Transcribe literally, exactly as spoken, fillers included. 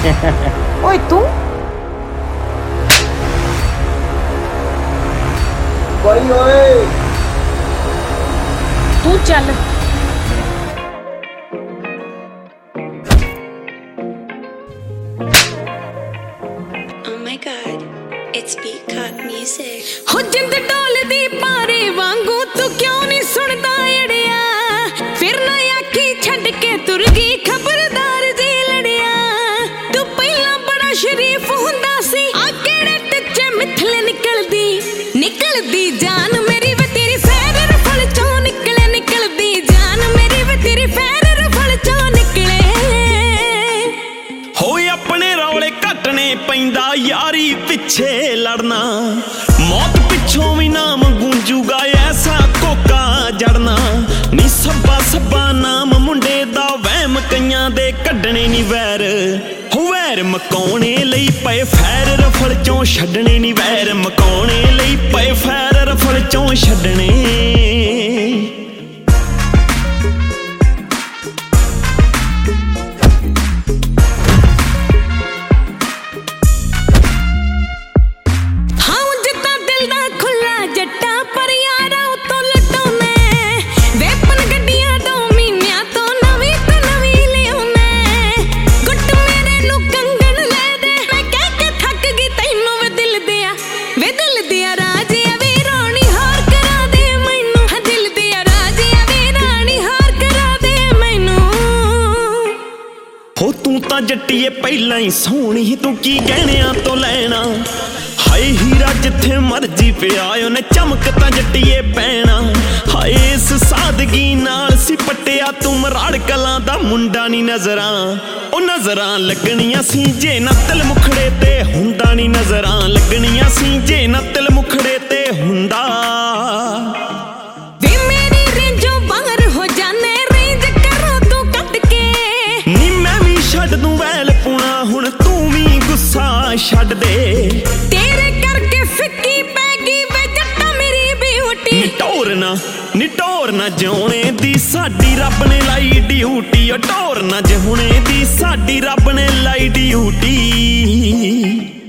ਓਏ ਤੂੰ ਬੜੀ ਓਏ ਤੂੰ ਚੱਲ Oh my god, it's Beat Cut Music. ਹੋ ਜਿੰਦ ਢੋਲਦੀ ਪਾਰੇ ਵਾਂਗੂ ਤੂੰ ਕਿਉਂ ਨਹੀਂ ਸੁਣਦਾ ਏੜਿਆ ਫਿਰ ਨਾ ਆਖੀ ਛੱਡ ਕੇ ਤੁਰ ਗਈ ਖਬਰਦਾਰ ਜੀ ਲੜਿਆ ਤੂੰ ਪਹਿਲਾਂ ਬੜਾ ਸ਼ਰੀਫ ਹੁੰਦਾ ਸੀ ਆ ਕਿਹੜੇ ਟੱਚੇ ਮਿੱਠਲੇ ਨਿਕਲਦੀ ਨਿਕਲਦੀ ਜਾਨ ਮੇਰੀ ਵੇ ਤੇਰੀ ਫੈਰ ਰਫਲ ਚੋਂ ਨਿਕਲੇ ਨਿਕਲਦੀ ਜਾਨ ਮੇਰੀ ਵੇ ਤੇਰੀ ਫੈਰ ਰਫਲ ਚੋਂ ਨਿਕਲੇ ਹੋਏ ਆਪਣੇ ਰੌਲੇ ਘਟਣੇ ਪੈਂਦਾ ਯਾਰੀ ਪਿੱਛੇ ਲੜਨਾ ਮੌਤ ਪਿੱਛੋਂ ਵੀ ਨਾਮ ਗੂੰਜੂਗਾ ਐਸਾ ਕੋਕਾ ਜੜਨਾ ਨੀ ਸੱਬਾ ਸੱਬਾ ਨਾਮ ਮੁੰਡੇ ਦਾ ਵਹਿਮ ਕਈਆਂ ਦੇ ਕੱਢਣੇ ਨੀ ਵੈਰ ਹੋ ਵੈਰ ਮਕਾਉਣੇ ਲਈ ਪਏ ਫੈਰ ਰਫਲ ਚੋਂ ਛੱਡਣੇ ਨੀ ਵੈਰ ਮਕਾਉਣੇ ਲਈ ਪਏ ਫੈਰ ਰਫਲ ਚੋਂ ਛੱਡਣੇ ਹੋ ਤੂੰ ਤਾਂ ਜੱਟੀਏ ਪਹਿਲਾਂ ਹੀ ਸੋਹਣੀ ਤੂੰ ਕੀ ਗਹਿਣਿਆਂ ਤੋਂ ਲੈਣਾ ਹਾਏ ਹੀਰਾ ਜਿੱਥੇ ਮਰਜੀ ਪਿਆ ਉਹਨੇ ਚਮਕ ਤਾਂ ਜੱਟੀਏ ਪੈਣਾ ਹਾਏ ਇਸ ਸਾਦਗੀ ਨਾਲ ਸੀ ਪੱਟਿਆ ਤੂੰ ਮਰਾੜ ਕਲਾਂ ਦਾ ਮੁੰਡਾ ਨਹੀਂ ਨਜ਼ਰਾਂ ਉਹ ਨਜ਼ਰਾਂ ਲੱਗਣੀਆਂ ਸੀ ਜੇ ਨਾ ਤਿਲ ਮੁਖੜੇ ਤੇ ਹੁੰਦਾ ਨਹੀਂ ਨਜ਼ਰਾਂ ਲੱਗਣੀਆਂ ਸੀ ਜੇ ਨਾ ਤਿਲ ਮੁਖੜੇ ਤੇ ਹੁੰਦਾ ਵੇ ਮੇਰੀ ਰੇਂਜੋਂ ਬਾਹਰ ਹੋ ਜਾਣੇ ਰੇਂਜ ਕਰੋ ਤੂੰ ਕੱਟ ਕੇ ਨੀ ਮੈਂ ਵੀ ਛੱਡ ਦੂੰ ਵੈਲ ਪੁਣਾ ਹੁਣ ਤੂੰ ਵੀ ਗੁੱਸਾ ਛੱਡ ਦੇ ਤੇਰੇ ਕਰਕੇ ਫਿੱਕੀ ਪੈ ਗਈ ਵੇ ਜੱਟਾ ਮੇਰੀ ਬਿਊਟੀ ਨਿਟੋਰ ਨਾ ਨਿਟੋਰ ਨਾ ਜਿਉਣੇ ਦੀ ਸਾਡੀ ਰੱਬ ਨੇ ਲਾਈ ਡਿਊਟੀ ਓ ਟੋਰ ਨਾ ਜਿਉਣੇ ਦੀ ਸਾਡੀ ਰੱਬ ਨੇ ਲਾਈ ਡਿਊਟੀ